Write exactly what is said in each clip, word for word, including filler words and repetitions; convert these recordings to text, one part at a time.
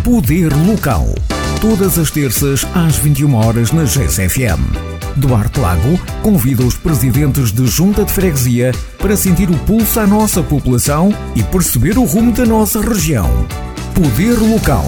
Poder Local. Todas as terças às vinte e uma horas na G C F M. Duarte Lago convida os presidentes de Junta de Freguesia para sentir o pulso à nossa população e perceber o rumo da nossa região. Poder Local.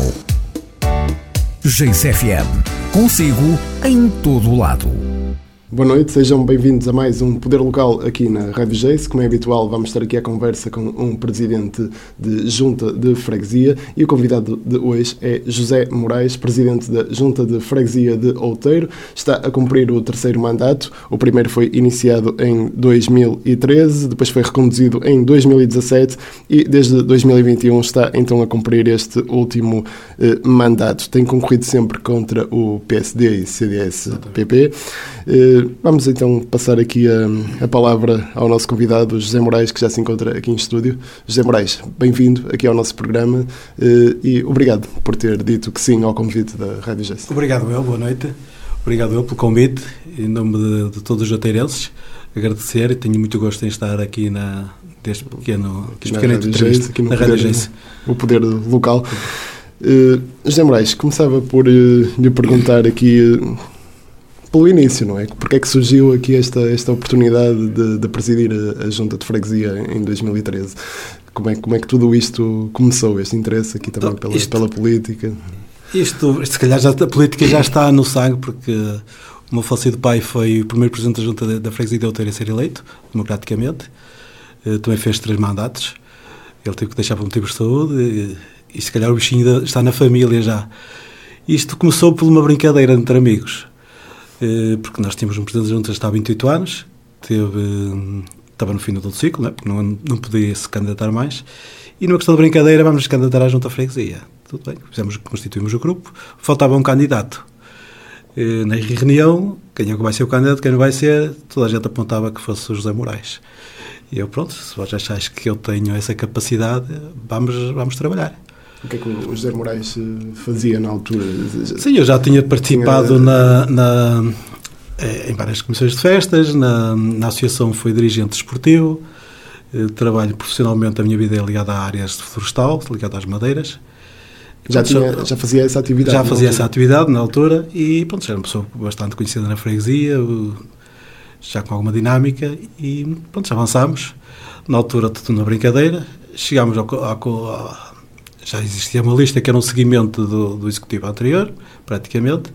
G C F M. Consigo em todo o lado. Boa noite, sejam bem-vindos a mais um Poder Local aqui na Rádio Geis. Como é habitual, vamos estar aqui à conversa com um presidente de Junta de Freguesia e o convidado de hoje é José Moraes, presidente da Junta de Freguesia de Outeiro. Está a cumprir o terceiro mandato. O primeiro foi iniciado em dois mil e treze, depois foi reconduzido em dois mil e dezassete e desde dois mil e vinte e um está então a cumprir este último eh, mandato. Tem concorrido sempre contra o P S D e C D S-P P. Eh, Vamos então passar aqui a, a palavra ao nosso convidado, José Moraes, que já se encontra aqui em estúdio. José Moraes, bem-vindo aqui ao nosso programa e obrigado por ter dito que sim ao convite da Rádio Geis. Obrigado eu, boa noite. Obrigado eu pelo convite, em nome de, de todos os joteirenses. Agradecer e tenho muito gosto em estar aqui na, deste pequeno, aqui deste pequeno entrevista aqui no na Rádio Geis. O Poder Local. Uh, José Moraes, começava por uh, lhe perguntar aqui... Uh, pelo início, não é? Porque é que surgiu aqui esta, esta oportunidade de, de presidir a, a Junta de Freguesia em dois mil e treze? Como é, como é que tudo isto começou, este interesse aqui também pela, isto, pela política? Isto, se calhar já, a política já está no sangue, porque o meu falecido pai foi o primeiro presidente da Junta da Freguesia de Outeiro a ser eleito, democraticamente. Também fez três mandatos. Ele teve que deixar por motivos de saúde e, e se calhar o bichinho está na família já. Isto começou por uma brincadeira entre amigos. Porque nós tínhamos um presidente da Junta que estava há vinte e oito anos, teve, estava no fim do ciclo, não é? Porque não, não podia se candidatar mais, e numa questão de brincadeira vamos nos candidatar à Junta Freguesia. Tudo bem, fizemos, constituímos o grupo, faltava um candidato. E, na reunião, quem é que vai ser o candidato, quem não vai ser, toda a gente apontava que fosse o José Moraes. E eu, pronto, se vós achais que eu tenho essa capacidade, vamos, vamos trabalhar. O que é que o José Moraes fazia na altura? Sim, eu já tinha participado tinha... Na, na, em várias comissões de festas, na, na associação fui dirigente desportivo, trabalho profissionalmente, a minha vida é ligada a áreas de florestal, ligada às madeiras. Já, pronto, tinha, já fazia essa atividade? Já fazia essa atividade na altura e pronto, já era uma pessoa bastante conhecida na freguesia, já com alguma dinâmica e pronto, já avançámos. Na altura, tudo na brincadeira, chegámos ao... ao já existia uma lista que era um seguimento do, do executivo anterior, praticamente.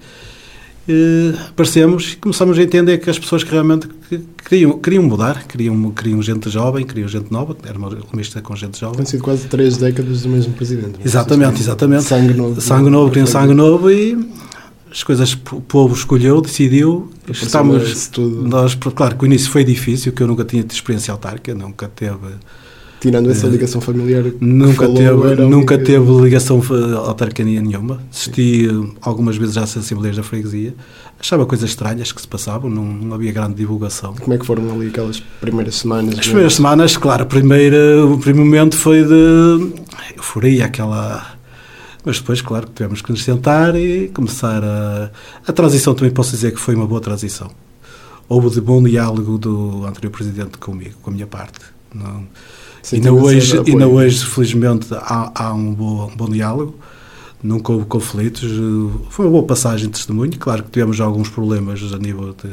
E aparecemos e começamos a entender que as pessoas que realmente que queriam, queriam mudar, queriam, queriam gente jovem, queriam gente nova, era uma lista com gente jovem. Tem sido quase três décadas do mesmo presidente. Não? Exatamente, exatamente. Sangue novo. Sangue novo, queriam sangue novo e as coisas o povo escolheu, decidiu. Estamos, nós, claro que o início foi difícil, que eu nunca tinha tido experiência autárquica, nunca teve... Tirando essa ligação familiar, nunca falou, teve, nunca teve ligação autárquica nenhuma. Assisti algumas vezes às assembleias da freguesia, achava coisas estranhas que se passavam, não, não havia grande divulgação. Como é que foram ali aquelas primeiras semanas? As primeiras semanas, claro, a primeira, o primeiro momento foi de euforia, aquela... Mas depois, claro, tivemos que nos sentar e começar a... A transição também posso dizer que foi uma boa transição. Houve de bom diálogo do anterior presidente comigo, com a minha parte. Não... E ainda hoje, ainda hoje, felizmente, há, há um, bom, um bom diálogo, nunca houve conflitos, foi uma boa passagem de testemunho. Claro que tivemos alguns problemas a nível de,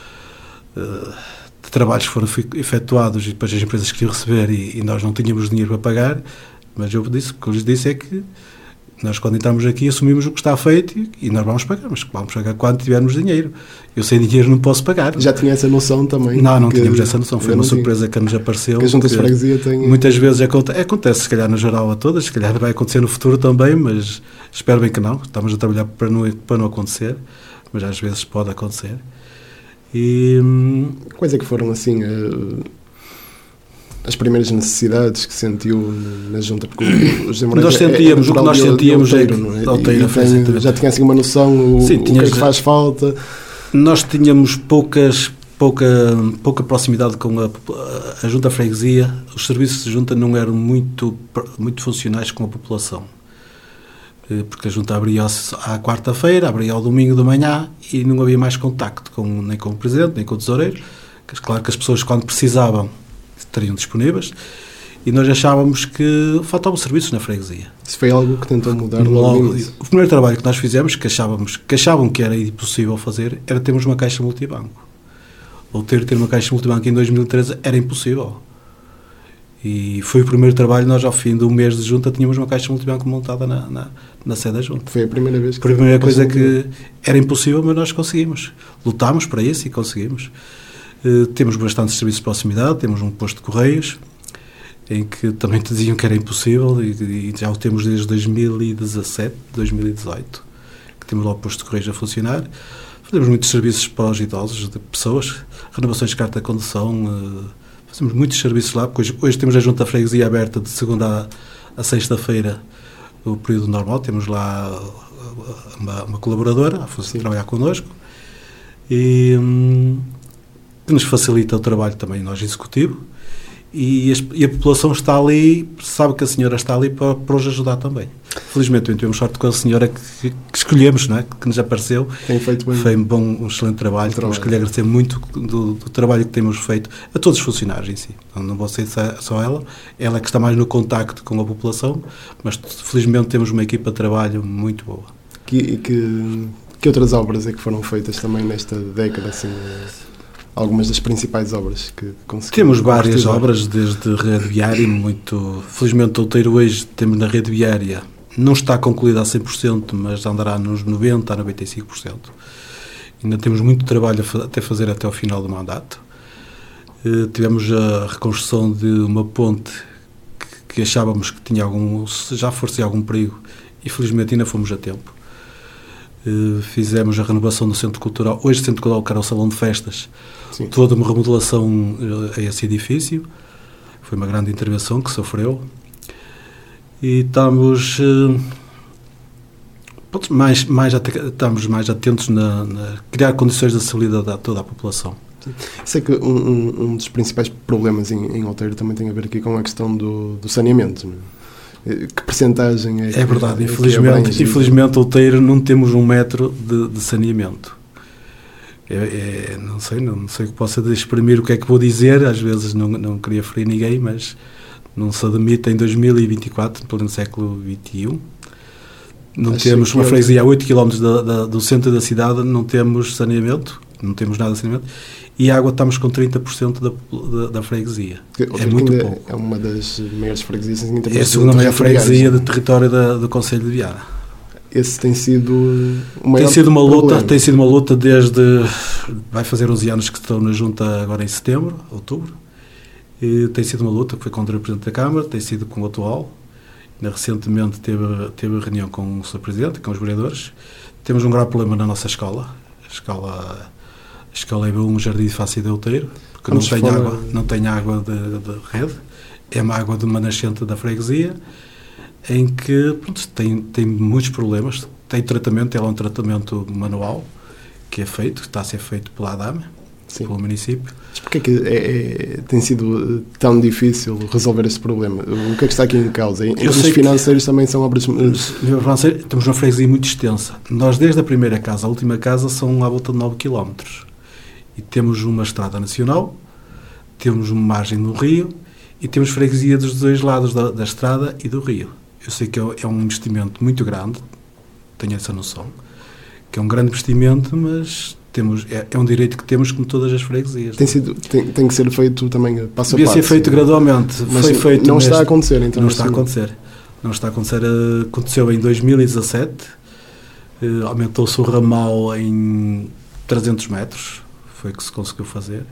de trabalhos que foram efetuados e depois as empresas queriam receber e, e nós não tínhamos dinheiro para pagar, mas eu disse, o que eu lhes disse é que nós, quando entramos aqui, assumimos o que está feito e nós vamos pagar, mas vamos pagar quando tivermos dinheiro. Eu sem dinheiro não posso pagar. Já tinha essa noção também? Não, não tínhamos essa noção. Foi uma surpresa que nos apareceu. Que a Junta de Freguesia tem... Muitas vezes acontece, acontece, se calhar no geral a todas, se calhar vai acontecer no futuro também, mas espero bem que não. Estamos a trabalhar para não, para não acontecer, mas às vezes pode acontecer. E... Quais é que foram, assim... Uh... as primeiras necessidades que sentiu na Junta? Porque o José Moraes nós sentíamos, é, é o que nós sentíamos Outeiro, não é? Outeiro, e, e tem, já tinha assim uma noção o, Sim, o tinhas, que é que faz falta? Nós tínhamos poucas, pouca, pouca proximidade com a, a Junta Freguesia, os serviços de Junta não eram muito, muito funcionais com a população, porque a Junta abria à quarta-feira, abria ao domingo de manhã e não havia mais contacto com, nem com o Presidente, nem com o Tesoureiro. Claro que as pessoas, quando precisavam, estariam disponíveis e nós achávamos que faltavam serviços na freguesia. Isso foi algo que tentou mudar logo, logo no início. O primeiro trabalho que nós fizemos, que, achávamos, que achavam que era impossível fazer, era termos uma caixa multibanco. Ou ter, ter uma caixa multibanco em dois mil e treze era impossível. E foi o primeiro trabalho, nós ao fim do mês de junta tínhamos uma caixa multibanco montada na, na, na sede da junta. Foi a primeira vez que... A primeira coisa que era impossível, mas nós conseguimos. Lutámos para isso e conseguimos. Uh, temos bastantes serviços de proximidade, temos um posto de correios, em que também te diziam que era impossível, e, e já o temos desde dois mil e dezassete, dois mil e dezoito, que temos lá o posto de correios a funcionar. Fazemos muitos serviços para os idosos, de pessoas, renovações de carta de condução, uh, fazemos muitos serviços lá, porque hoje, hoje temos a Junta de Freguesia aberta de segunda a, a sexta-feira, o período normal, temos lá uma, uma colaboradora a fazer, trabalhar connosco, e hum, que nos facilita o trabalho também, nós executivo, e, as, e a população está ali, sabe que a senhora está ali para, para os ajudar também. Felizmente tivemos sorte com a senhora que, que escolhemos, não é? Que nos apareceu. Tem feito bem. Foi um bom, um excelente trabalho. Temos que lhe agradecer muito do, do trabalho que temos feito a todos os funcionários em si. Não, não vou ser só ela, ela é que está mais no contacto com a população, mas felizmente temos uma equipa de trabalho muito boa. Que, que, que outras obras é que foram feitas também nesta década, assim, algumas das principais obras que conseguimos? Temos várias obras, desde rede viária, muito... Felizmente, o Outeiro hoje temos na rede viária, não está concluída a cem por cento, mas andará nos noventa por cento a noventa e cinco por cento. Ainda temos muito trabalho a até fazer até ao final do mandato. Uh, tivemos a reconstrução de uma ponte que, que achávamos que tinha algum, já fosse algum perigo, e felizmente ainda fomos a tempo. Uh, fizemos a renovação do Centro Cultural, hoje o Centro Cultural, que era o Salão de Festas. Sim. Toda uma remodelação a esse edifício. Foi uma grande intervenção que sofreu. E estamos, uh, mais, mais, estamos mais atentos na, na criar condições de acessibilidade a toda a população. Sim. Sei que um, um, um dos principais problemas em, em Outeiro também tem a ver aqui com a questão do, do saneamento, não é? Que percentagem é? É verdade, que, infelizmente, é que infelizmente Outeiro não temos um metro de, de saneamento. É, é, não sei, não, não sei o que possa exprimir o que é que vou dizer, às vezes não, não queria ferir ninguém, mas não se admite em dois mil e vinte e quatro, pleno século vinte e um, não Acho temos uma freguesia a oito quilómetros da, da, do centro da cidade, não temos saneamento, não temos nada de saneamento, e a água estamos com trinta por cento da, da, da freguesia. Que, é muito pouco. É uma das maiores freguesias em termos É a segunda maior freguesia do território da, do Concelho de Viana. Esse tem sido o tem sido uma luta, problema. Tem sido uma luta desde, vai fazer onze anos que estou na junta agora em setembro, outubro, e tem sido uma luta, foi contra o Presidente da Câmara, tem sido com o atual, ainda recentemente teve, teve reunião com o senhor Presidente, com os vereadores. Temos um grave problema na nossa escola, a escola, a escola é um jardim de Fácil de Outeiro, porque não tem, água, não tem água de, de rede, é uma água de uma nascente da freguesia, em que pronto, tem, tem muitos problemas, tem tratamento, é um tratamento manual, que é feito, que está a ser feito pela ADAME, Sim. pelo município. Mas porquê é que é, é, tem sido tão difícil resolver este problema? O que é que está aqui em causa? Em termos financeiros também são obras... Temos uma freguesia muito extensa. Nós, desde a primeira casa à última casa, são à volta de nove quilómetros. E temos uma estrada nacional, temos uma margem do rio e temos freguesia dos dois lados da, da estrada e do rio. Eu sei que é um investimento muito grande, tenho essa noção, que é um grande investimento, mas... Temos, é, é um direito que temos como todas as freguesias. Tem, sido, tem, tem que ser feito também passo a passo. Devia ser feito gradualmente. Mas Foi feito não neste, está a acontecer, então. Não está a acontecer. Não está a acontecer. Aconteceu em dois mil e dezassete, uh, aumentou-se o ramal em trezentos metros, foi o que se conseguiu fazer.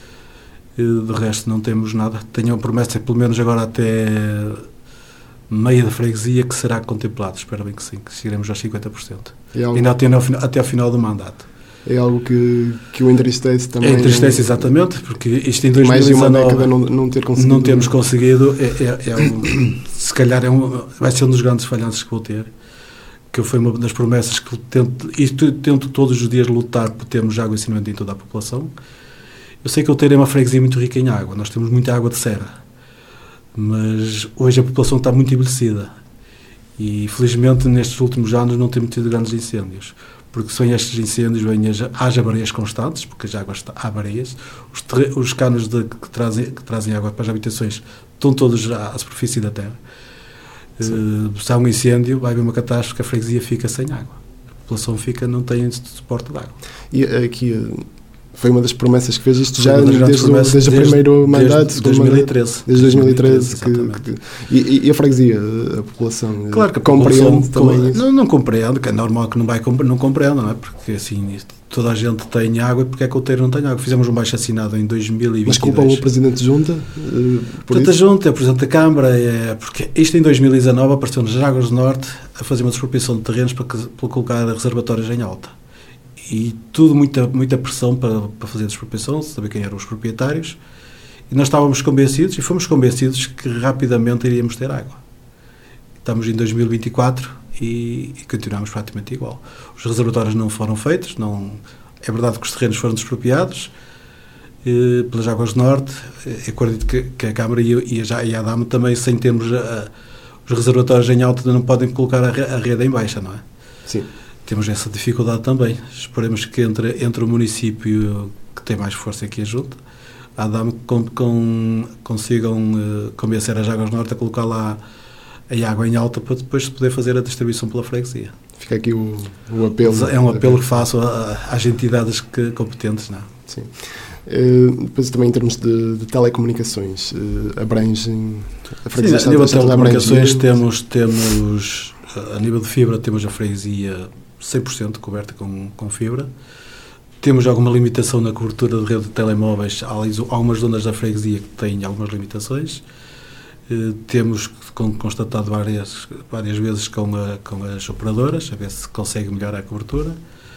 Uh, de resto não temos nada. Tenho a promessa, pelo menos agora até meia da freguesia, que será contemplado. Espero bem que sim, que chegaremos aos cinquenta por cento. É algo... Ainda até, até ao final do mandato. É algo que, que o entristece também. É entristece exatamente, porque isto em dois mil e dezanove mais de uma década não, não ter conseguido. Não temos conseguido, é, é, é um, se calhar é um, vai ser um dos grandes falhanços que vou ter, que foi uma das promessas que tento, e tento todos os dias lutar por termos água e saneamento em toda a população. Eu sei que eu terei uma freguesia muito rica em água, nós temos muita água de serra, mas hoje a população está muito envelhecida e felizmente nestes últimos anos não temos tido grandes incêndios. Porque são estes incêndios, vêm haja bareias constantes, porque as águas há bareias, os, os canos de, que, trazem, que trazem água para as habitações estão todos à superfície da terra. Uh, se há um incêndio, vai haver uma catástrofe, a freguesia fica sem água. A população fica, não tem suporte de água. E aqui foi uma das promessas que fez isto foi já desde, desde, desde, desde o primeiro mandato. Desde dois mil e treze. Desde dois mil e treze. Que, que, e, e a freguesia, a população, claro que a compreende população, também isso? Não, não compreende, que é normal que não, vai, não compreenda, não é? Porque assim, toda a gente tem água e porque é que o Outeiro não tem água? Fizemos um baixo assinado em dois mil e vinte e dois. Mas culpam o Presidente de Junta? Uh, Presidente da Junta, é o Presidente da Câmara, é, porque isto em dois mil e dezanove apareceu nas Águas do Norte a fazer uma expropriação de terrenos para, para colocar reservatórios em alta. E tudo, muita, muita pressão para, para fazer a expropriação, saber quem eram os proprietários. E nós estávamos convencidos, e fomos convencidos, que rapidamente iríamos ter água. Estamos em dois mil e vinte e quatro e, e continuamos praticamente igual. Os reservatórios não foram feitos, não, é verdade que os terrenos foram despropriados eh, pelas Águas do Norte. Eu acredito que, que a Câmara e, e, a, e a ADAME também, sem termos a, os reservatórios em alta, não podem colocar a, a rede em baixa, não é? Sim. Temos essa dificuldade também. Esperemos que entre, entre o município, que tem mais força que a Junta, a ADAME com, com, consigam uh, convencer as Águas do Norte a colocar lá a água em alta para depois poder fazer a distribuição pela freguesia. Fica aqui o, o apelo. É um apelo que faço a, a, às entidades que, competentes. Não? Sim. Uh, depois também em termos de, de telecomunicações, uh, abrangem a freguesia. Sim, a nível de telecomunicações temos, temos, a nível de fibra, temos a freguesia cem por cento coberta com, com fibra. Temos alguma limitação na cobertura de rede de telemóveis. Há algumas zonas da freguesia que têm algumas limitações. Uh, temos constatado várias, várias vezes com, a, com as operadoras, a ver se consegue melhorar a cobertura.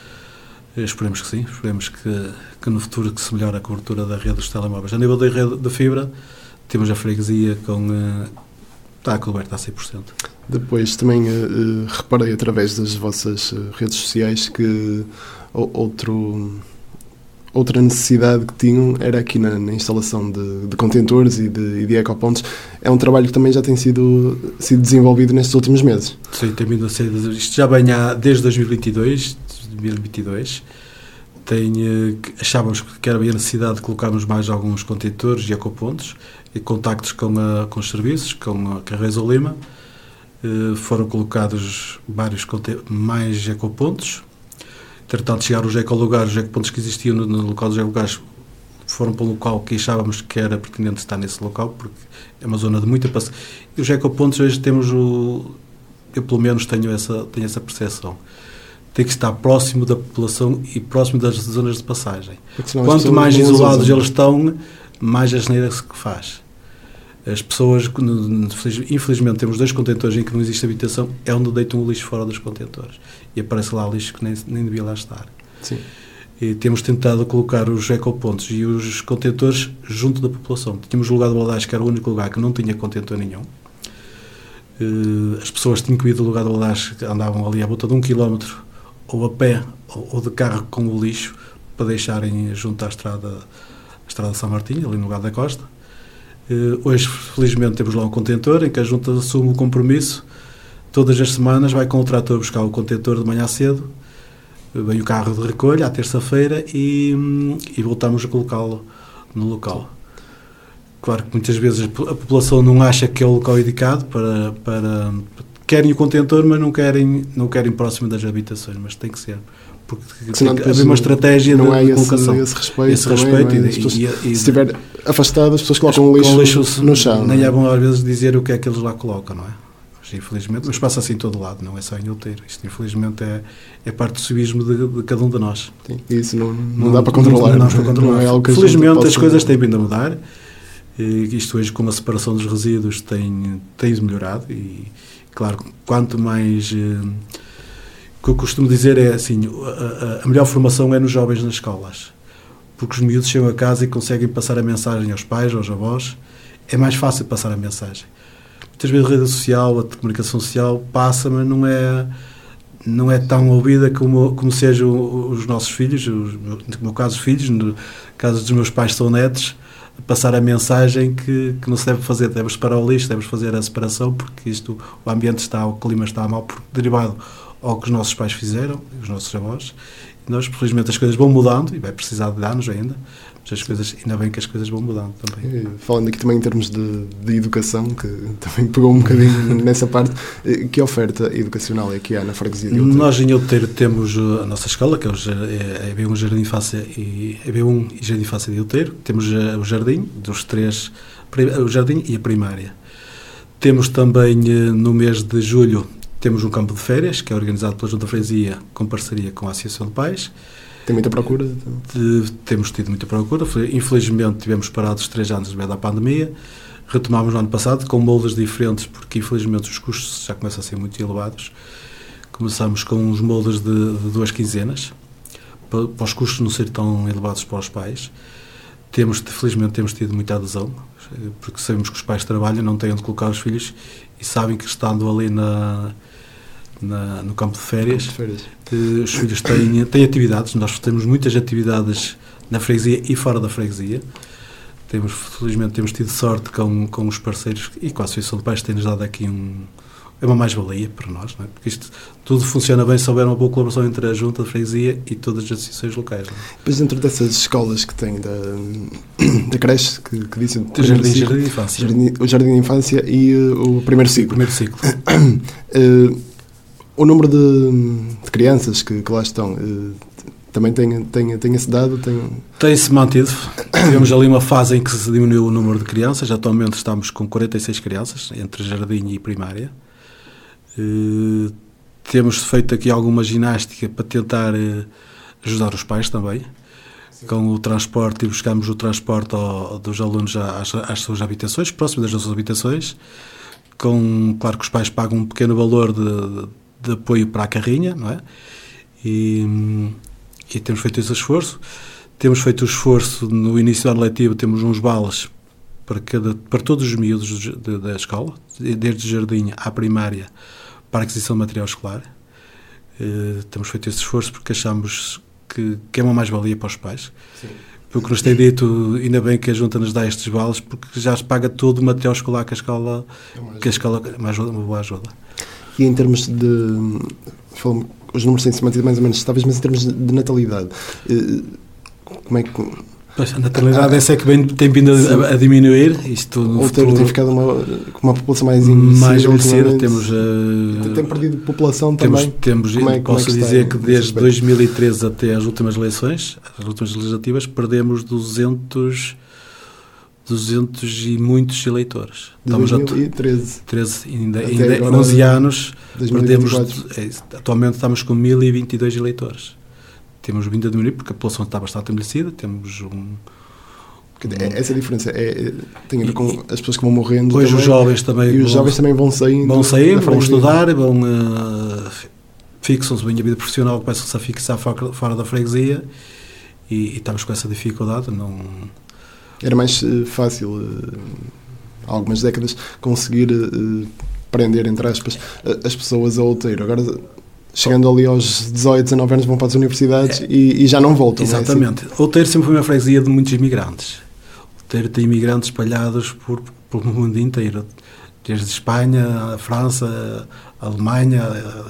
Uh, esperemos que sim, esperemos que, que no futuro que se melhore a cobertura da rede dos telemóveis. A nível da rede de fibra, temos a freguesia com, uh, está coberta a cem por cento. Depois também uh, reparei através das vossas uh, redes sociais que uh, outro... outra necessidade que tinham era aqui na, na instalação de, de contentores e de, e de ecopontos. É um trabalho que também já tem sido, sido desenvolvido nestes últimos meses. Sim, tem vindo a ser. Isto já vem há, desde dois mil e vinte e dois. dois mil e vinte e dois. Tem, achávamos que era bem a necessidade de colocarmos mais alguns contentores e ecopontos e contactos com, a, com os serviços, com a Carreira Lima. Uh, foram colocados vários mais ecopontos. Entretanto, chegaram os ecolugares, os ecopontos que existiam no, no local dos ecolugares foram para um local que achávamos que era pertinente estar nesse local, porque é uma zona de muita passagem. E os ecopontos hoje temos o... Eu, pelo menos, tenho essa, tenho essa percepção. Tem que estar próximo da população e próximo das zonas de passagem. Quanto mais isolados eles estão, mais a geneira se faz. As pessoas, infelizmente, temos dois contentores em que não existe habitação, é onde deitam o lixo fora dos contentores. E aparece lá lixo que nem, nem devia lá estar. Sim. E temos tentado colocar os ecopontos e os contentores junto da população. Tínhamos o lugar do Baldais, que era o único lugar que não tinha contentor nenhum. As pessoas tinham que ir do lugar do Baldais, andavam ali à volta de um quilómetro, ou a pé, ou de carro com o lixo, para deixarem junto à estrada, à estrada de São Martinho, ali no lugar da Costa. Uh, hoje, felizmente, temos lá um contentor em que a Junta assume o compromisso. Todas as semanas vai com o trator buscar o contentor de manhã cedo, vem o carro de recolha à terça-feira e, e voltamos a colocá-lo no local. Claro que muitas vezes a população não acha que é o local indicado para, para... Querem o contentor, mas não querem, não querem próximo das habitações, mas tem que ser. Porque tem que haver uma estratégia não de, é de colocação. Esse, esse respeito. Esse respeito também, e, é? pessoas, e, e, se estiver afastado, as pessoas colocam o lixo, com lixo no chão. Nem é não? bom às vezes dizer o que é que eles lá colocam, não é? Mas, infelizmente, mas passa assim em todo lado, não é só em Outeiro. Isto, infelizmente, é, é parte do civismo de, de cada um de nós. Sim, isso não, não, não dá para controlar. Não, não, para controlar. Não é algo que felizmente, as coisas têm vindo a mudar. E isto hoje, com a separação dos resíduos, tem, tem melhorado. E, claro, quanto mais... O que eu costumo dizer é assim, a, a melhor formação é nos jovens nas escolas, porque os miúdos chegam a casa e conseguem passar a mensagem aos pais, aos avós, é mais fácil passar a mensagem. Muitas vezes a rede social, a comunicação social passa, mas não é, não é tão ouvida como, como sejam os nossos filhos, os, no meu caso os filhos, no caso dos meus pais são netos, passar a mensagem que, que não se deve fazer, devemos separar o lixo, devemos fazer a separação, porque isto, o ambiente está, o clima está mal, porque derivado ao que os nossos pais fizeram, os nossos avós. E nós, felizmente, as coisas vão mudando, e vai precisar de anos ainda, mas as coisas, ainda bem que as coisas vão mudando também. E, falando aqui também em termos de, de educação, que também pegou um bocadinho nessa parte, que oferta educacional é que há na freguesia de Outeiro? Nós em Outeiro temos a nossa escola, que é, o, é a B um Jardim de Infância e a B um e Jardim de Infância de Outeiro. Temos o jardim dos três, o jardim e a primária. Temos também no mês de julho temos um campo de férias que é organizado pela Junta de Freguesia com parceria com a Associação de Pais. Tem muita procura? De, temos tido muita procura. Infelizmente tivemos parados três anos devido à pandemia. Retomámos no ano passado com moldes diferentes, porque infelizmente os custos já começam a ser muito elevados. Começámos com uns moldes de, de duas quinzenas, para, para os custos não serem tão elevados para os pais. Temos, felizmente temos tido muita adesão, porque sabemos que os pais trabalham, não têm onde colocar os filhos e sabem que estando ali na, na, no campo de férias, campo de férias. Eh, os filhos têm, têm atividades. Nós temos muitas atividades na freguesia e fora da freguesia. Temos, felizmente temos tido sorte com, com os parceiros e com a Associação de Pais, que tem-nos dado aqui um... é uma mais-valia para nós, não é? Porque isto tudo funciona bem se houver uma boa colaboração entre a Junta de Freguesia e todas as associações locais. Não é? Depois, dentro dessas escolas que têm da, da creche, que, que dizem o jardim, ciclo, jardim de Infância, jardim, o Jardim de Infância e uh, o primeiro ciclo. Primeiro ciclo. uh, o número de, de crianças que, que lá estão uh, também tem, tem, tem esse dado? Tem... Tem-se mantido. Tivemos ali uma fase em que se diminuiu o número de crianças. Atualmente estamos com quarenta e seis crianças, entre jardim e primária. Uh, temos feito aqui alguma ginástica para tentar uh, ajudar os pais também. Sim. Com o transporte, e buscamos o transporte ao, dos alunos às, às suas habitações, próximo das suas habitações. Com, claro que os pais pagam um pequeno valor de, de apoio para a carrinha, não é? E... E temos feito esse esforço. Temos feito o esforço, no início do ano letivo, temos uns vales para, cada, para todos os miúdos de, da escola, desde o jardim à primária, para a aquisição de material escolar. Uh, temos feito esse esforço porque achamos que, que é uma mais-valia para os pais. Sim. Porque nos tem dito, ainda bem que a Junta nos dá estes vales, porque já se paga todo o material escolar que a escola, é que a escola é uma, ajuda, uma boa ajuda. E em termos de... Falamos, os números têm se mantido mais ou menos estáveis, mas em termos de natalidade, como é que... Pois, a natalidade ah, essa é que vem, tem vindo a, a diminuir. Isto no futuro tem ficado uma, com uma população mais mais envelhecida. Temos, uh, tem perdido população temos, também. Temos, como é, posso como é que dizer que desde dois mil e treze até as últimas eleições, as últimas legislativas, perdemos duzentos, duzentos e muitos eleitores. dois mil e treze. treze, ainda, ainda onze anos, dois mil e vinte e quatro. Perdemos, é, atualmente estamos com mil e vinte e dois eleitores. Temos vindo a diminuir porque a população está bastante envelhecida, temos um... um essa diferença é, tem a ver com as pessoas que vão morrendo. Hoje os jovens também... E os vão, jovens também vão saindo. Vão sair, vão estudar, vão... Uh, fixam-se bem a vida profissional, começam-se a fixar fora, fora da freguesia e, e estamos com essa dificuldade, não... Era mais uh, fácil, uh, há algumas décadas, conseguir uh, prender, entre aspas, uh, as pessoas a Outeiro. Agora, chegando ali aos dezoito, dezanove anos, vão para as universidades é. e, e já não voltam. Exatamente. Não é assim? Outeiro sempre foi uma freguesia de muitos imigrantes. Outeiro tem imigrantes espalhados por, por o mundo inteiro. Desde Espanha, a França, a Alemanha,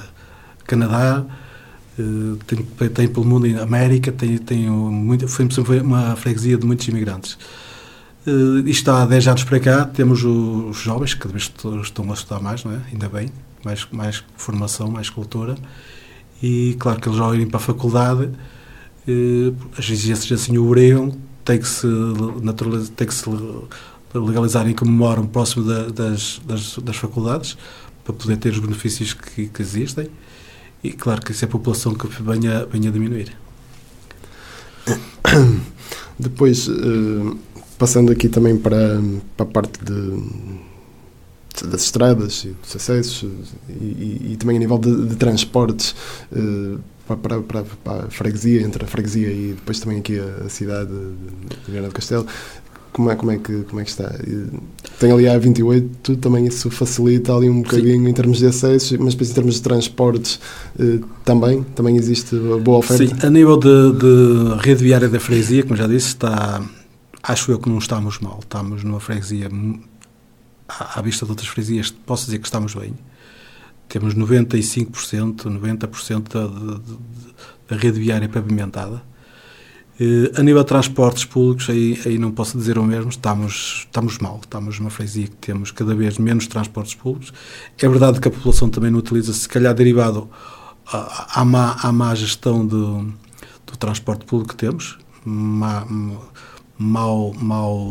a Canadá... Tem, tem pelo mundo, América, tem, tem muito, foi sempre uma freguesia de muitos imigrantes. Uh, isto há dez anos para cá, temos os, os jovens, que cada vez estão a estudar mais, não é? Ainda bem, mais, mais formação, mais cultura, e claro que eles ao irem para a faculdade, uh, as exigências assim o obrigam, tem que se naturalizar, tem que se legalizarem como moram próximo da, das, das, das faculdades, para poder ter os benefícios que, que existem. E claro que isso é a população que venha, venha a diminuir. Depois, uh, passando aqui também para, para a parte de, das estradas e dos acessos e, e, e também a nível de, de transportes uh, para, para, para a freguesia, entre a freguesia e depois também aqui a, a cidade de Viana do Castelo, como é, como, é que, como é que está? Tem ali a A vinte e oito, também isso facilita ali um bocadinho Sim. em termos de acessos, mas depois em termos de transportes eh, também, também existe boa oferta? Sim, a nível de, de rede viária da freguesia, como já disse, está, acho eu que não estamos mal, estamos numa freguesia, à, à vista de outras freguesias, posso dizer que estamos bem. temos noventa e cinco por cento, noventa por cento da, da, da rede viária pavimentada. A nível de transportes públicos, aí, aí não posso dizer o mesmo, estamos, estamos mal, estamos numa freguesia que temos cada vez menos transportes públicos. É verdade que a população também não utiliza, se calhar derivado à, à, má, à má gestão do, do transporte público que temos, má, mal, mal,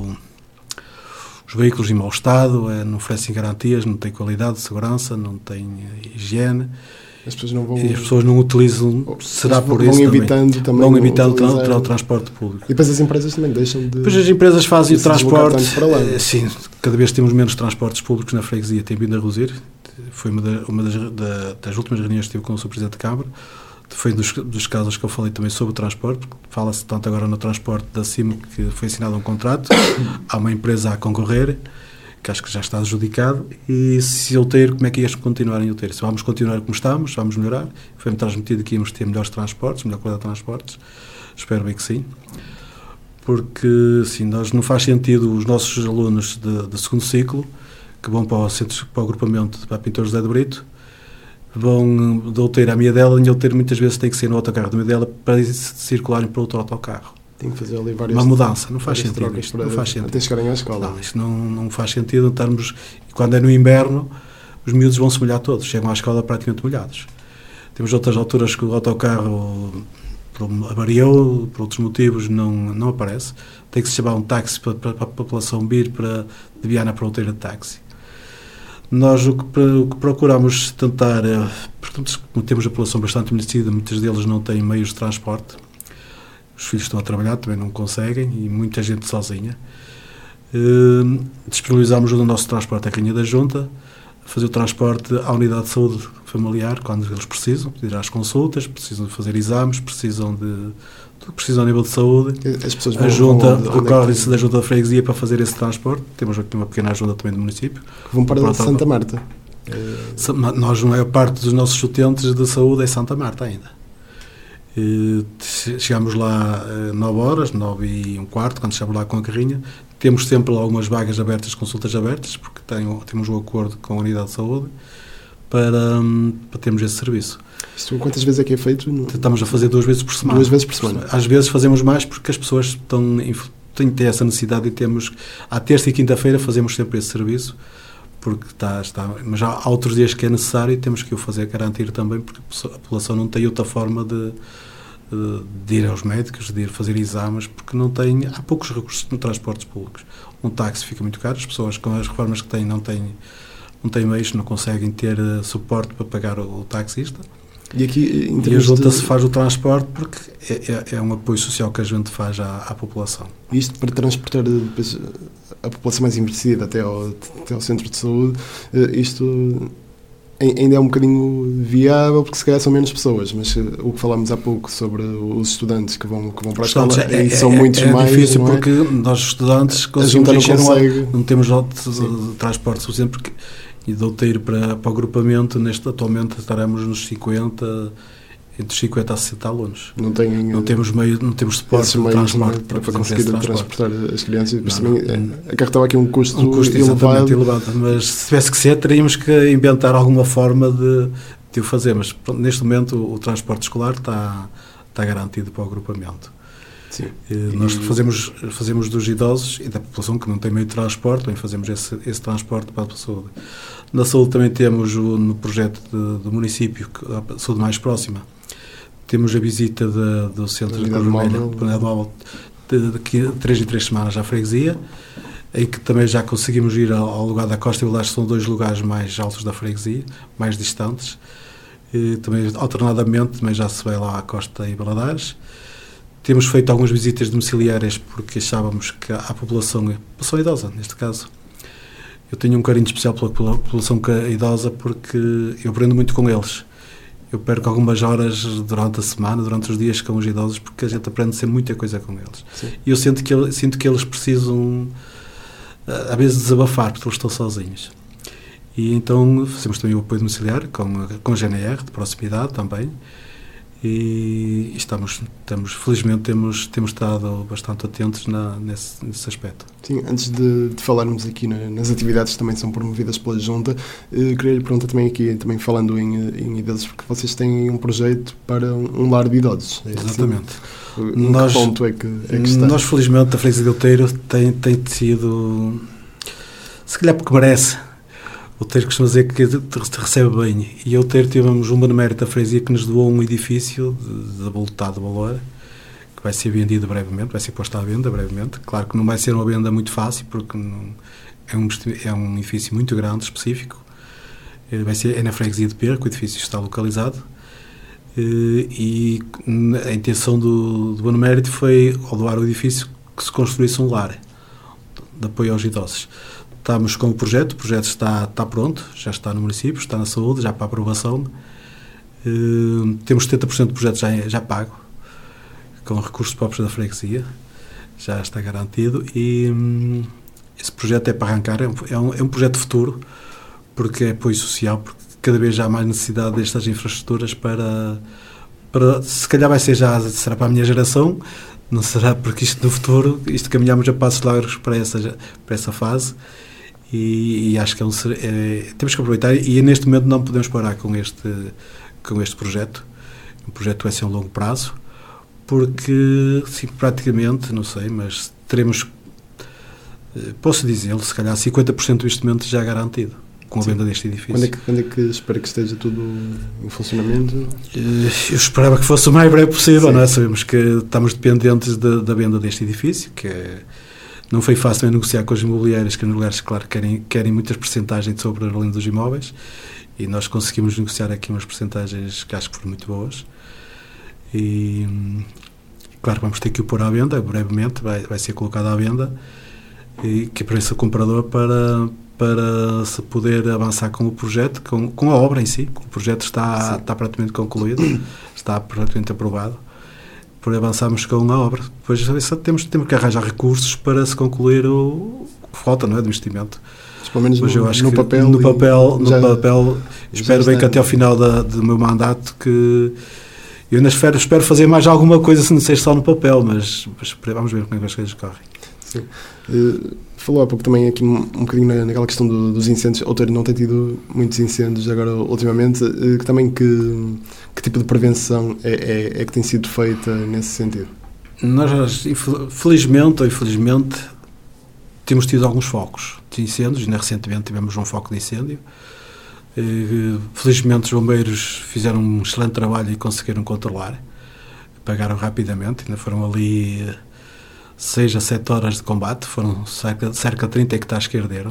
os veículos em mau estado, é, não oferecem garantias, não têm qualidade de segurança, não têm higiene. As pessoas não vão... E as pessoas não utilizam, será por vão isso evitando também. também. Vão evitando utilizar... o transporte público. E depois as empresas também deixam de... Depois as empresas fazem o transporte... Eh, sim, cada vez temos menos transportes públicos na freguesia, tem vindo a reduzir. Foi uma, da, uma das, da, das últimas reuniões que tive com o seu Presidente da Câmara. Foi um dos, dos casos que eu falei também sobre o transporte, porque fala-se tanto agora no transporte da C I M que foi assinado um contrato, há uma empresa a concorrer, que acho que já está adjudicado, e se eu ter, como é que ias continuar em eu ter? Se vamos continuar como estamos, vamos melhorar. Foi-me transmitido que íamos ter melhores transportes, melhor qualidade de transportes, espero bem que sim, porque sim, nós não faz sentido os nossos alunos de, de segundo ciclo, que vão para o, centro, para o agrupamento para Pintor José de Brito, vão de Outeiro à Miadela, e Outeiro muitas vezes tem que ser no autocarro da Miadela para circularem para outro autocarro. Tem que fazer ali várias... Uma mudança, não faz sentido isto, não faz sentido. Até chegarem à escola. Não, isto não, não faz sentido estarmos... Quando é no inverno, os miúdos vão se molhar todos, chegam à escola praticamente molhados. Temos outras alturas que o autocarro avariou, por outros motivos não, não aparece. Tem que se chamar um táxi para, para, para a população vir para, de Viana para Outeiro de táxi. Nós o que, o que procuramos tentar, portanto, temos a população bastante envelhecida, muitos deles não têm meios de transporte. Os filhos estão a trabalhar, também não conseguem, e muita gente sozinha. Uh, disponibilizamos o nosso transporte à Rainha da Junta, a fazer o transporte à unidade de saúde familiar, quando eles precisam, pedir às consultas, precisam de fazer exames, precisam de tudo precisam a nível de saúde. As pessoas vão, a Junta recorre-se é da Junta da Freguesia para fazer esse transporte. Temos aqui uma pequena ajuda também do município. Vão para Pronto, Santa Marta. Nós, a maior parte dos nossos utentes de saúde é Santa Marta ainda. Chegamos lá nove horas, nove e um quarto, quando chegamos lá com a carrinha. Temos sempre lá algumas vagas abertas, consultas abertas, porque tem, temos um acordo com a unidade de saúde para, para termos esse serviço. Isto quantas vezes é que é feito? No... Estamos a fazer duas vezes por semana. Duas vezes por semana. Às vezes fazemos mais porque as pessoas estão, têm ter essa necessidade e temos, à terça e quinta-feira fazemos sempre esse serviço, porque está, está, mas há outros dias que é necessário e temos que o fazer garantir também, porque a população não tem outra forma de, de ir aos médicos, de ir fazer exames, porque não tem, há poucos recursos no transportes públicos. Um táxi fica muito caro, as pessoas com as reformas que têm não têm, não têm meios, não conseguem ter uh, suporte para pagar o, o taxista. E, aqui, e a Junta de... se faz o transporte porque é, é, é um apoio social que a gente faz à, à população. Isto para transportar depois, a população mais envelhecida até ao, até ao centro de saúde, isto ainda é um bocadinho viável porque se calhar são menos pessoas, mas o que falámos há pouco sobre os estudantes que vão, que vão para a escola é, é, são é, muitos é mais. É difícil não é? Porque nós estudantes conseguimos não, consegue. um, não temos de transporte suficiente porque e de Outeiro para, para o agrupamento, neste, atualmente estaremos nos cinquenta, entre cinquenta a sessenta alunos. Não, tem, não temos meio, não temos suporte de transporte para, para conseguir transportar as crianças. Mas não, também não. acarretava aqui um custo, um custo elevado. elevado. Mas se tivesse que ser, teríamos que inventar alguma forma de, de o fazer. Mas pronto, neste momento o, o transporte escolar está, está garantido para o agrupamento. Sim. Nós fazemos, fazemos dos idosos e da população que não tem meio de transporte, também fazemos esse, esse transporte para a saúde. Na saúde também temos o, no projeto de, do município, a saúde mais próxima, temos a visita de, do Centro de Cruz Vermelha, de, de, de três em três semanas à freguesia, em que também já conseguimos ir ao, ao lugar da Costa e Valadares, são dois lugares mais altos da freguesia, mais distantes. E também, alternadamente, também já se vai lá à Costa e Valadares. Temos feito algumas visitas domiciliárias porque achávamos que a população, a população idosa, neste caso, eu tenho um carinho especial pela população idosa porque eu aprendo muito com eles. Eu perco algumas horas durante a semana, durante os dias com os idosos, porque a gente aprende sempre muita coisa com eles. Sim. E eu sinto que, sinto que eles precisam, às vezes, desabafar, porque eles estão sozinhos. E então fazemos também o apoio domiciliário com, com a G N R, de proximidade também. e estamos, estamos felizmente temos, temos estado bastante atentos na, nesse, nesse aspecto. Sim, antes de, de falarmos aqui na, nas atividades que também são promovidas pela Junta, eh, queria lhe perguntar também aqui, também falando em, em idosos, porque vocês têm um projeto para um, um lar de idosos. É exatamente. Assim? Em nós, que ponto é que, é que está? Nós, felizmente, a Freguesia de Outeiro tem, tem sido, se calhar porque merece. O Outeiro costuma dizer que te recebe bem, e a Outeiro tivemos um benemérito da freguesia que nos doou um edifício de, de avultado valor, que vai ser vendido brevemente, vai ser posto à venda brevemente. Claro que não vai ser uma venda muito fácil, porque não, é, um, é um edifício muito grande, específico. Vai ser, é na freguesia de Perco, o edifício está localizado, e a intenção do, do benemérito foi, ao doar o edifício, que se construísse um lar de apoio aos idosos. Estamos com o projeto, o projeto está, está pronto, já está no município, está na saúde, já para aprovação. Uh, temos setenta por cento do projeto já, já pago, com recursos próprios da freguesia, já está garantido, e um, esse projeto é para arrancar, é um, é, um, é um projeto futuro, porque é apoio social, porque cada vez há mais necessidade destas infraestruturas para, para se calhar vai ser já, será para a minha geração, não será, porque isto no futuro, isto caminhamos a passos largos para essa, para essa fase. E, e acho que é um, é, temos que aproveitar, e neste momento não podemos parar com este, com este projeto. O projeto vai ser a longo prazo, porque sim, praticamente, não sei, mas teremos, posso dizê-lo, se calhar cinquenta por cento do investimento já garantido com a sim. venda deste edifício. Quando é, que, quando é que espera que esteja tudo em funcionamento? Eu esperava que fosse o mais breve possível, não é? Sabemos que estamos dependentes da, da venda deste edifício, que é, não foi fácil negociar com as imobiliárias, que as imobiliárias, claro, querem, querem muitas percentagens sobre a linha dos imóveis, e nós conseguimos negociar aqui umas percentagens que acho que foram muito boas. E, claro, vamos ter que o pôr à venda, brevemente, vai, vai ser colocado à venda, e que apareça o comprador para, para se poder avançar com o projeto, com, com a obra em si. O projeto está, está praticamente concluído, está praticamente aprovado, por avançarmos com a obra. Depois temos, temos que arranjar recursos para se concluir o que falta, não é, de investimento. Mas, pelo menos mas no, eu acho no que papel, no papel, já, no papel espero bem que até ao final da, do meu mandato, que eu ainda espero, espero fazer mais alguma coisa, se não seja só no papel, mas, mas vamos ver como é que as coisas correm. Sim. Uh, falou há pouco também aqui um, um bocadinho na, naquela questão do, dos incêndios. Outeiro não tem tido muitos incêndios agora ultimamente. Uh, que também que, que tipo de prevenção é, é, é que tem sido feita nesse sentido? Nós, felizmente ou infelizmente, temos tido alguns focos de incêndios. Ainda recentemente tivemos um foco de incêndio. Uh, felizmente os bombeiros fizeram um excelente trabalho e conseguiram controlar. Apagaram rapidamente. Ainda foram ali seis a sete horas de combate, foram cerca, cerca de trinta hectares que arderam.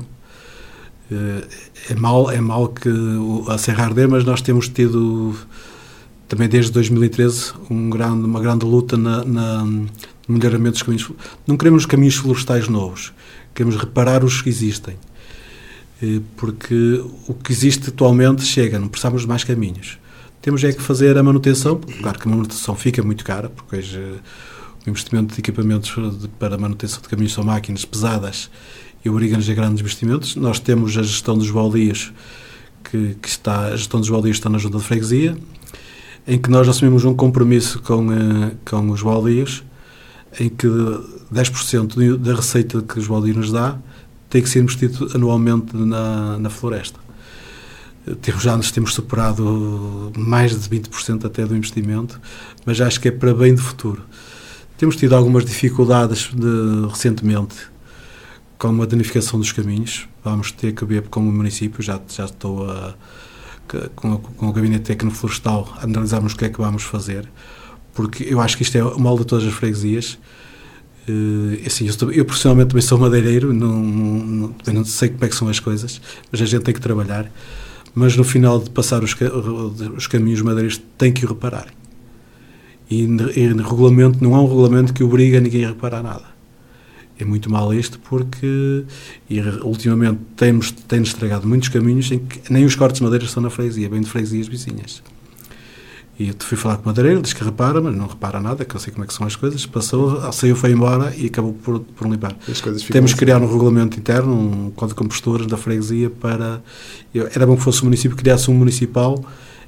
É mal, é mal que a serra arder, mas nós temos tido também desde dois mil e treze um grande, uma grande luta na, na, no melhoramento dos caminhos. Não queremos caminhos florestais novos, queremos reparar os que existem, porque o que existe atualmente chega, não precisamos de mais caminhos. Temos é que fazer a manutenção. Claro que a manutenção fica muito cara, porque hoje o investimento de equipamentos de, para a manutenção de caminhos são máquinas pesadas e obriga-nos a grandes investimentos. Nós temos a gestão dos baldios, que, que está, a gestão dos baldios está na Junta de Freguesia, em que nós assumimos um compromisso com, uh, com os baldios, em que dez por cento da receita que os baldios nos dá tem que ser investido anualmente na, na floresta. Temos, já nos temos superado mais de vinte por cento até do investimento, mas acho que é para bem do futuro. Temos tido algumas dificuldades de, recentemente com a danificação dos caminhos. Vamos ter que ver com o município, já, já estou a, com, a, com o Gabinete Técnico Florestal a analisarmos o que é que vamos fazer, porque eu acho que isto é o mal de todas as freguesias. Uh, assim, eu, estou, eu profissionalmente também sou madeireiro, não, não, não sei como é que são as coisas, mas a gente tem que trabalhar. Mas no final de passar os, os caminhos madeireiros tem que o reparar. E, e no regulamento, não há um regulamento que obriga ninguém a reparar nada. É muito mal isto, porque e, ultimamente temos, tem-nos estragado muitos caminhos em que nem os cortes de madeira estão na freguesia, bem de freguesias vizinhas. E eu fui falar com o madeireiro, diz que repara, mas não repara nada, que eu sei como é que são as coisas. Passou, saiu, foi embora e acabou por, por limpar. Temos que criar um regulamento interno, um código de composturas da freguesia para... Eu, era bom que fosse o município que criasse um municipal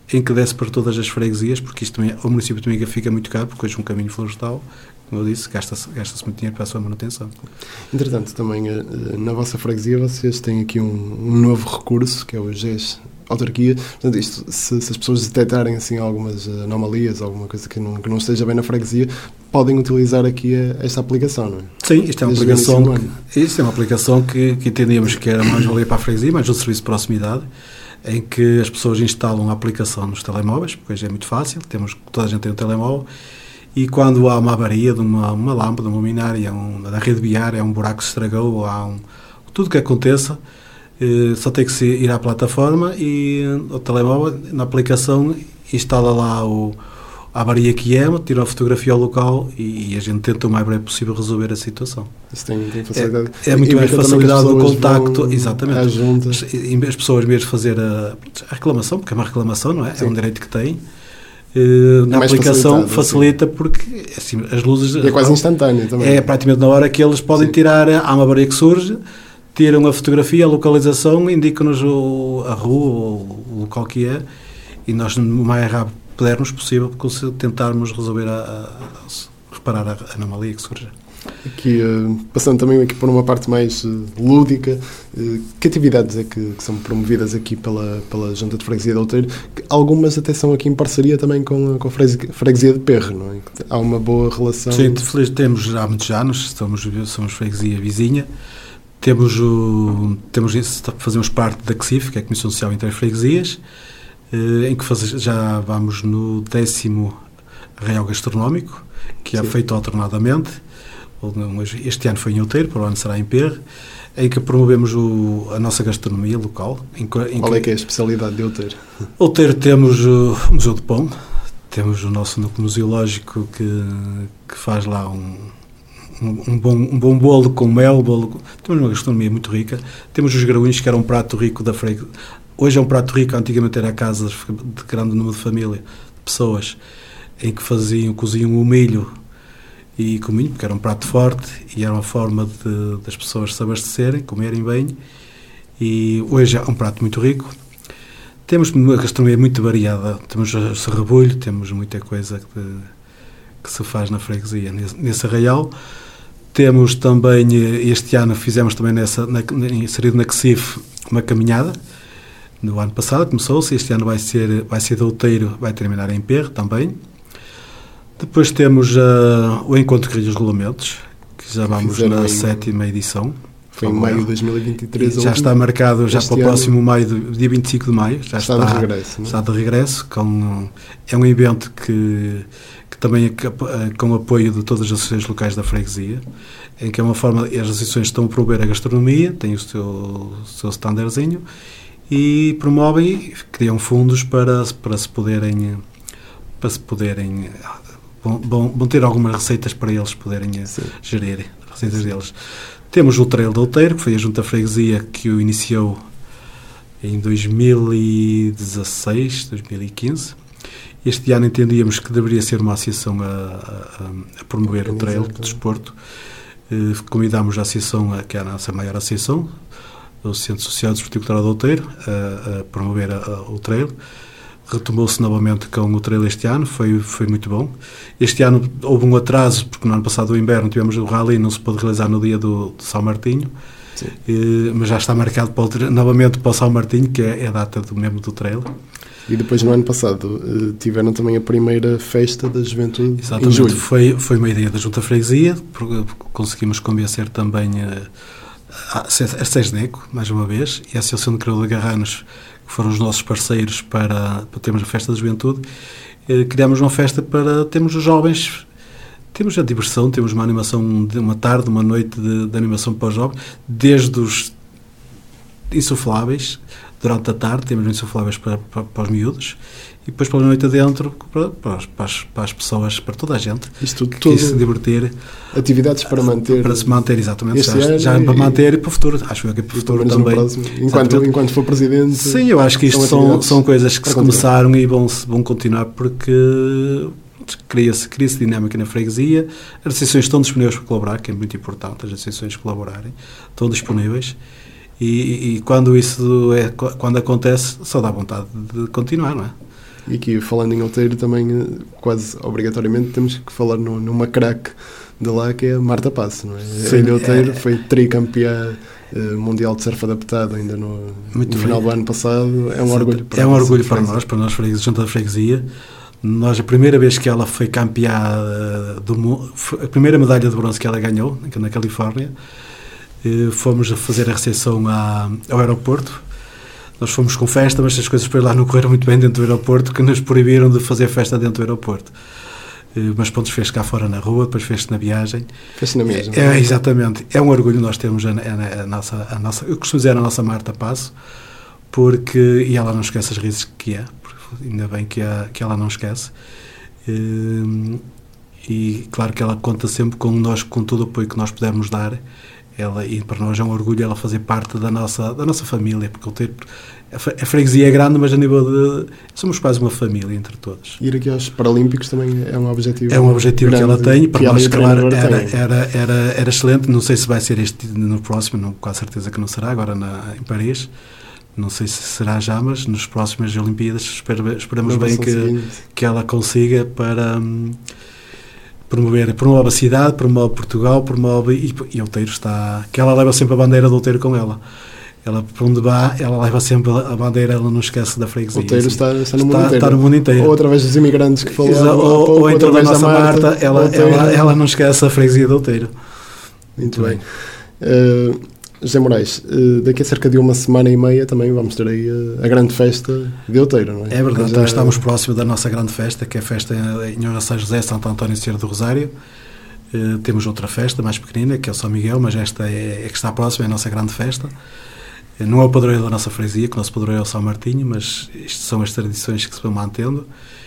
em que desse para todas as freguesias, porque isto também, o município também fica muito caro, porque hoje um caminho florestal, como eu disse, gasta-se, gasta-se muito dinheiro para a sua manutenção. Entretanto, também na vossa freguesia vocês têm aqui um, um novo recurso, que é o G E S Autarquia. Portanto, isto, se, se as pessoas detectarem assim, algumas anomalias, alguma coisa que não, que não esteja bem na freguesia, podem utilizar aqui a, esta aplicação, não é? Sim, isto é uma Desde aplicação, que, isto é uma aplicação que, que entendíamos que era mais valia para a freguesia, mais um serviço de proximidade, em que as pessoas instalam a aplicação nos telemóveis, porque hoje é muito fácil, temos, toda a gente tem um telemóvel, e quando há uma avaria de uma, uma lâmpada, uma luminária, um, na rede viária, um buraco que se estragou, ou há um, tudo que aconteça, eh, só tem que se ir à plataforma e o telemóvel, na aplicação, instala lá o, a avaria que é, tira a fotografia ao local e, e a gente tenta o mais breve possível resolver a situação. Isso tem, tem facilidade. É, é muito mais facilidade do contacto, exatamente. Às juntas. As, as pessoas mesmo fazer a, a reclamação, porque é uma reclamação, não é? Sim. É um direito que têm. Uh, na é aplicação facilita assim. Porque assim, as luzes... E é quase instantâneo também. É praticamente na hora que eles podem Sim. tirar, há uma avaria que surge, tiram a fotografia, a localização, indicam-nos o, a rua, o, o local que é, e nós, o mais rápido pudermos possível, tentarmos resolver, a, a, a reparar a, a anomalia que surge. Aqui, uh, passando também aqui por uma parte mais uh, lúdica, uh, que atividades é que, que são promovidas aqui pela, pela Junta de Freguesia de Outeiro? Algumas até são aqui em parceria também com, com a Freguesia de Perro, não é? Há uma boa relação. Sim, temos já há muitos anos, somos, somos freguesia vizinha, temos, o, temos fazemos parte da C S I F, que é a Comissão Social Entre as Freguesias, uh, em que faz, já vamos no décimo arraial gastronómico, que Sim. é feito alternadamente. Este ano foi em Outeiro, para o ano será em Perro, em que promovemos o, a nossa gastronomia local. Em, em Qual que, é que é a especialidade de Outeiro? Outeiro temos o Museu do Pão, temos o nosso núcleo museológico que, que faz lá um, um, um, bom, um bom bolo com mel, bolo, temos uma gastronomia muito rica. Temos os graúins, que era um prato rico da freguesia. Hoje é um prato rico, antigamente era casa de grande número de família, de pessoas, em que faziam, coziam o milho e cominho, porque era um prato forte e era uma forma de, das pessoas se abastecerem, comerem bem, e hoje é um prato muito rico. Temos uma gastronomia muito variada, temos o serrabulho, temos muita coisa que, que se faz na freguesia, nesse, nesse arraial. Temos também, este ano fizemos também, nessa, na, inserido na C S I F, uma caminhada. No ano passado começou-se, este ano vai ser, vai ser de Outeiro, vai terminar em Perro também. Depois temos uh, o Encontro de Regulamentos, que já vamos Fizeram na em... sétima edição. Foi em maio de dois mil e vinte e três. Já está marcado já para o próximo maio, do, dia vinte e cinco de maio. Já está, está de regresso. Está de regresso. Com, é um evento que, que também é com o apoio de todas as associações locais da freguesia, em que é uma forma, as associações estão a promover a gastronomia, têm o seu, o seu standardzinho, e promovem, criam fundos para, para se poderem... Para se poderem Vão, vão ter algumas receitas para eles poderem Sim. gerir as receitas Sim. deles. Temos o Trail de Outeiro, que foi a Junta Freguesia que o iniciou em dois mil e dezasseis, dois mil e quinze. Este ano entendíamos que deveria ser uma associação a, a, a promover o Trail de desporto. Eh, convidámos a associação, que é a nossa maior associação, o Centro Social Desportivo Cultural de Outeiro, a, a promover a, a, o Trail. Retomou-se novamente com o trail este ano, foi, foi muito bom. Este ano houve um atraso, porque no ano passado, o inverno, tivemos o rally, não se pôde realizar no dia do, do São Martinho, e, mas já está marcado para o, novamente para o São Martinho, que é, é a data do mesmo do trail. E depois, no ano passado, tiveram também a primeira festa da juventude. Exatamente, em julho. Foi, foi uma ideia da Junta Freguesia, conseguimos convencer também a, a, a SESDECO, mais uma vez, e a Associação de Crioulo de Garranos, que foram os nossos parceiros para, para termos a festa da juventude. Eh, criámos uma festa para termos os jovens, temos a diversão, temos uma animação de uma tarde, uma noite de, de animação para os jovens, desde os insufláveis, durante a tarde temos insufláveis para, para, para os miúdos, e depois pela noite adentro para, para, as, para as pessoas, para toda a gente. Isto que tudo quis se divertir. Atividades para manter. Para se manter, exatamente. Já, já e, para manter e para o futuro. Acho que para o futuro também. Próximo, enquanto, enquanto for presidente. Sim, eu acho que isto são, são coisas que se começaram e vão, vão continuar, porque cria-se cria dinâmica na freguesia. As associações estão disponíveis para colaborar, que é muito importante, as associações colaborarem, estão disponíveis. E, e quando isso é, quando acontece, só dá vontade de continuar, não é? E aqui, falando em Outeiro, também quase obrigatoriamente temos que falar no, numa craque de lá, que é a Marta Passo, não é? Sim, em Outeiro é... foi tricampeã uh, mundial de surf adaptado ainda no, no final do ano passado. É um Sim, orgulho para É um orgulho para nós, para nós, fregueses, junto da freguesia. Nós, a primeira vez que ela foi campeã do mundo, a primeira medalha de bronze que ela ganhou, na Califórnia, fomos a fazer a recepção à, ao aeroporto. Nós fomos com festa, mas as coisas para lá não correram muito bem dentro do aeroporto, que nos proibiram de fazer festa dentro do aeroporto. Mas pronto, fez cá fora na rua, depois fez-se na viagem. Fez-se na mesma. É, exatamente. É um orgulho nós termos a, a, a, nossa, a nossa, eu costumo dizer a nossa Marta Passo, porque, e ela não esquece as raízes que é, ainda bem que, a, que ela não esquece. E, e claro que ela conta sempre com nós, com todo o apoio que nós pudermos dar. Ela, e para nós é um orgulho ela fazer parte da nossa, da nossa família, porque o ter, a freguesia é grande, mas a nível de... somos quase uma família entre todos. Ir aqui aos Paralímpicos também é um objetivo É um objetivo que ela tem, e para nós, claro, era, tem. era, era, era excelente. Não sei se vai ser este no próximo, não, com a certeza que não será, agora na, em Paris. Não sei se será já, mas nas próximas Olimpíadas espero, esperamos bem que, que ela consiga para... Hum, promover, promove a cidade, promove Portugal, promove, e, e Outeiro está, que ela leva sempre a bandeira do Outeiro com ela. Ela, por onde vá, ela leva sempre a bandeira, ela não esquece da freguesia. Outeiro assim. está, está, no mundo está, está no mundo inteiro. Ou através dos imigrantes que falaram. Ou, pouco, ou então da nossa Marta, Marta, ela, ela, ela não esquece a freguesia de Outeiro. Muito, Muito bem. bem. Uh, José Moraes, uh, daqui a cerca de uma semana e meia também vamos ter aí uh, a grande festa de Outeiro, não é? É verdade, já... estamos próximos da nossa grande festa, que é a festa em honra a São José, Santo António e Senhora do Rosário. Uh, temos outra festa mais pequenina, que é o São Miguel, mas esta é, é que está próxima, é a nossa grande festa. Uh, não é o padroeiro da nossa freguesia, que o nosso padroeiro é o São Martinho, mas isto são as tradições que se vão mantendo.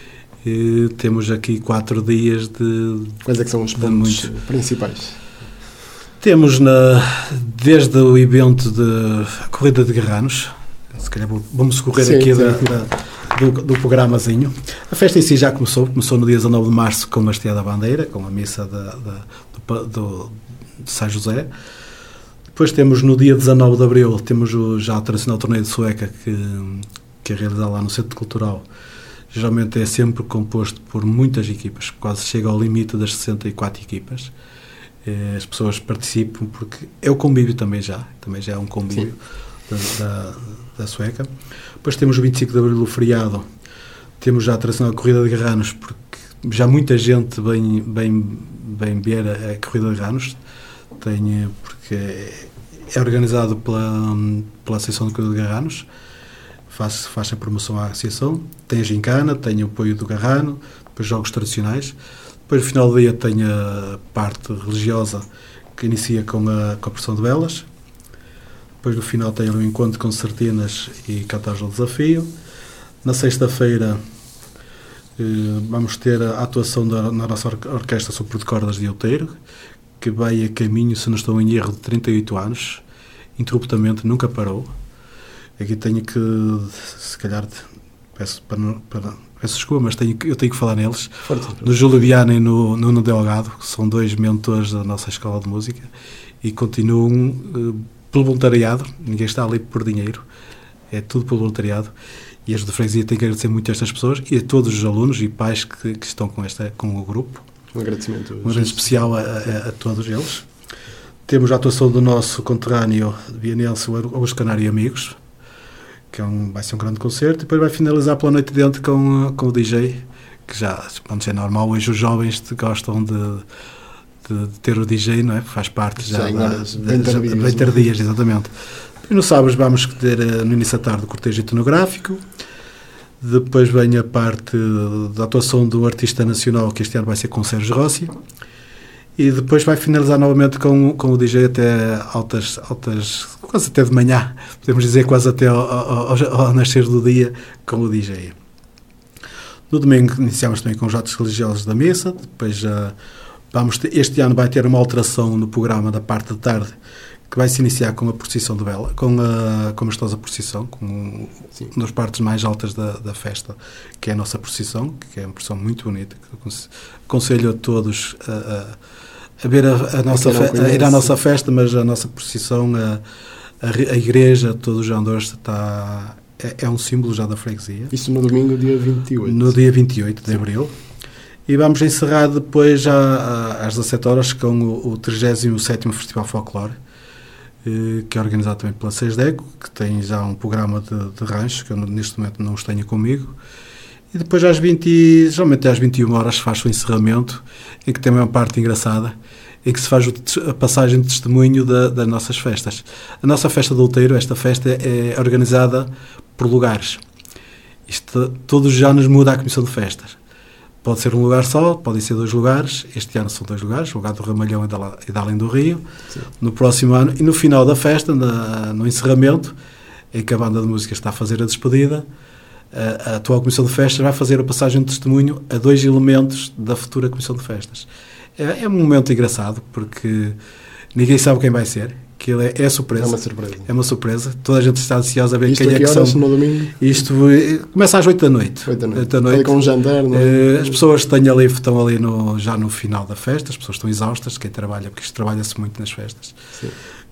Uh, temos aqui quatro dias de... Quais é que são os pontos muito... principais? Temos na, desde o evento de a Corrida de Guerranos, se calhar vamos correr sim, aqui sim. Da, da, do, do programazinho. A festa em si já começou, começou no dia dezanove de março com a Hasteia da Bandeira, com a missa da, da, do, do, de São José. Depois temos no dia dezanove de abril, temos o, já o tradicional torneio de sueca que, que é realizado lá no Centro Cultural. Geralmente é sempre composto por muitas equipas, quase chega ao limite das sessenta e quatro equipas. As pessoas participam porque é o convívio também já, também já é um convívio da, da, da sueca. Depois temos o vinte e cinco de abril, o feriado, temos já a tradicional Corrida de Guerranos, porque já muita gente vem, vem, vem ver a, a Corrida de Guerranos, tem, porque é organizado pela, pela Associação de Corrida de Guerranos, faz, faz a promoção à associação, tem a gincana, tem o apoio do Garrano, depois jogos tradicionais. Depois, no final do dia, tem a parte religiosa, que inicia com a, com a procissão de velas. Depois, no final, tem um encontro com sardinas e cantares ao desafio. Na sexta-feira, eh, vamos ter a atuação da na nossa or orquestra Sopro de Cordas de Outeiro, que vai a caminho, se não estou em erro, de trinta e oito anos. Interruptamente, nunca parou. Aqui tenho que, se calhar, peço para... Não, para Peço desculpa, mas tenho, eu tenho que falar neles. Forte. No Júlio Viana e no Nuno Delgado, que são dois mentores da nossa escola de música e continuam uh, pelo voluntariado. Ninguém está ali por dinheiro, é tudo pelo voluntariado. E a Junta de Freguesia tem que agradecer muito a estas pessoas e a todos os alunos e pais que, que estão com, esta, com o grupo. Um agradecimento. Um agradecimento especial a, a, a todos eles. Temos a atuação do nosso conterrâneo vianense, o Augusto Canário e Amigos, que é um, vai ser um grande concerto, e depois vai finalizar pela noite dentro com, com o D J, que já, pode ser normal, hoje os jovens gostam de, de, de ter o D J, não é? Faz parte já, já da, bem tardias, bem tardias, exatamente. E no sábado vamos ter, no início da tarde, o cortejo etnográfico, depois vem a parte da atuação do artista nacional, que este ano vai ser com o Sérgio Rossi, e depois vai finalizar novamente com, com o D J até altas, altas, quase até de manhã, podemos dizer quase até ao, ao, ao nascer do dia com o D J. No domingo iniciamos também com os atos religiosos da missa, depois já vamos ter, este ano vai ter uma alteração no programa da parte da tarde, que vai se iniciar com a procissão de vela, com a, com a majestosa procissão, com uma das partes mais altas da, da festa, que é a nossa procissão, que é uma procissão muito bonita, que eu aconselho a todos a, a, a ver a, a nossa fe, a ir à nossa festa, mas a nossa procissão, a, a, a igreja, todos os andores, está, é, é um símbolo já da freguesia. Isto no domingo, dia vinte e oito. No dia vinte e oito de abril. E vamos encerrar depois, já às dezassete horas, com o, o trigésimo sétimo Festival Folclore, eh, que é organizado também pela SESDECO, que tem já um programa de, de rancho, que eu neste momento não os tenho comigo. E depois, às vinte, geralmente às vinte e uma horas, faz o encerramento, em que tem uma parte engraçada, em que se faz a passagem de testemunho da, das nossas festas. A nossa festa do Outeiro, esta festa é organizada por lugares. Isto, todos os anos muda a comissão de festas. Pode ser um lugar só, podem ser dois lugares. Este ano são dois lugares, o lugar do Ramalhão e da Além do Rio. Sim. No próximo ano, e no final da festa, na, no encerramento, em que a banda de música está a fazer a despedida, a, a atual comissão de festas vai fazer a passagem de testemunho a dois elementos da futura comissão de festas. É, é um momento engraçado, porque ninguém sabe quem vai ser, que é, é surpresa. É uma surpresa. É uma surpresa. Toda a gente está ansiosa a ver Isto quem é que são. No domingo? Isto começa às oito da noite. oito da noite. oito da noite. Com um jantar, não é? As pessoas estão ali, estão ali no, já no final da festa, as pessoas estão exaustas, quem trabalha, porque isto trabalha-se muito nas festas. Sim.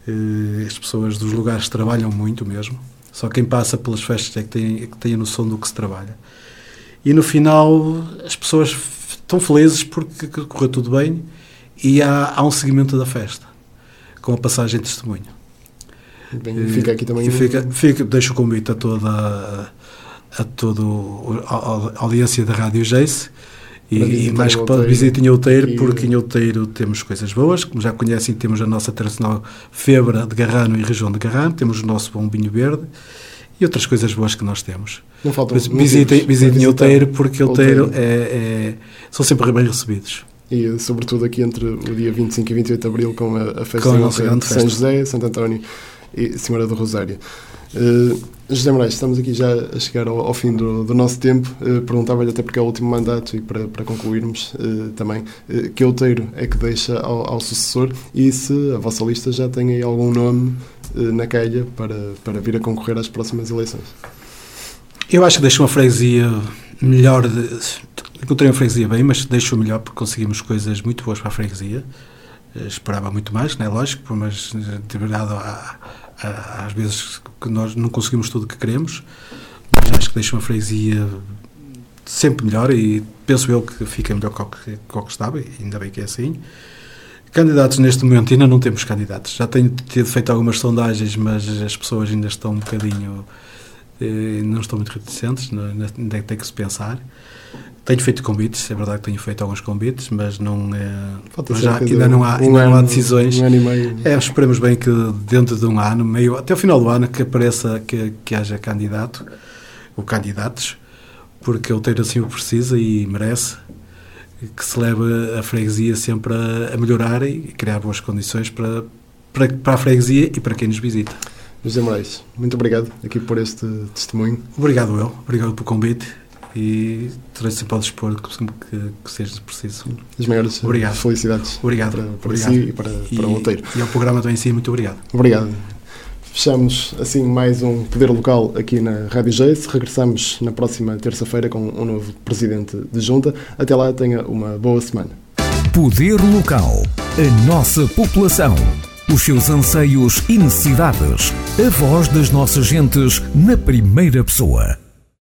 As pessoas dos lugares trabalham muito mesmo. Só quem passa pelas festas é que tem, é que tem a noção do que se trabalha. E no final as pessoas estão felizes porque correu tudo bem e há, há um seguimento da festa, com a passagem de testemunho. Bem, e fica aqui também... E fica, fica, deixo o convite a toda a, a toda a, a audiência da Rádio Jace e, e mais que para visitem Outeiro, porque em Outeiro temos coisas boas, como já conhecem, temos a nossa tradicional febra de Garrano e região de Garrano, temos o nosso bom vinho verde e outras coisas boas que nós temos. Não faltam visitem, visitem Outeiro, porque Outeiro é, é, são sempre bem recebidos. E sobretudo aqui entre o dia vinte e cinco e vinte e oito de abril, com a, a festa de São José, Santo António e Senhora do Rosário. Uh, José Moraes, estamos aqui já a chegar ao, ao fim do, do nosso tempo. Uh, Perguntava-lhe, até porque é o último mandato, e para, para concluirmos uh, também, uh, que outeiro é que deixa ao, ao sucessor e se a vossa lista já tem aí algum nome uh, na calha para, para vir a concorrer às próximas eleições. Eu acho que deixo uma freguesia melhor. De, encontrei uma freguesia bem, mas deixo melhor porque conseguimos coisas muito boas para a freguesia. Uh, esperava muito mais, não é lógico, mas de verdade há. Às vezes que nós não conseguimos tudo o que queremos, mas acho que deixa uma freguesia sempre melhor e penso eu que fica melhor que o que estava, e ainda bem que é assim. Candidatos neste momento ainda não temos candidatos, já tenho tido feito algumas sondagens, mas as pessoas ainda estão um bocadinho, eh, não estão muito reticentes, ainda tem que se pensar. Tenho feito convites, é verdade que tenho feito alguns convites, mas não é, mas já, ainda não há, ainda um não há decisões. Um ano e meio. É, esperemos bem que dentro de um ano, meio, até o final do ano, que apareça, que, que haja candidato, ou candidatos, porque o Outeiro assim o precisa e merece, que se leve a freguesia sempre a, a melhorar e criar boas condições para, para, para a freguesia e para quem nos visita. José Moraes, muito obrigado aqui por este testemunho. Obrigado eu, obrigado pelo convite. E terei sempre ao dispor que, que, que seja preciso. As maiores obrigado. Felicidades obrigado. para, para obrigado. si e para, para o Outeiro. E ao programa também em si, muito obrigado. Obrigado. Fechamos assim mais um Poder Local aqui na Rádio Jace. Regressamos na próxima terça-feira com um novo Presidente de Junta. Até lá, tenha uma boa semana. Poder Local. A nossa população. Os seus anseios e necessidades. A voz das nossas gentes na primeira pessoa.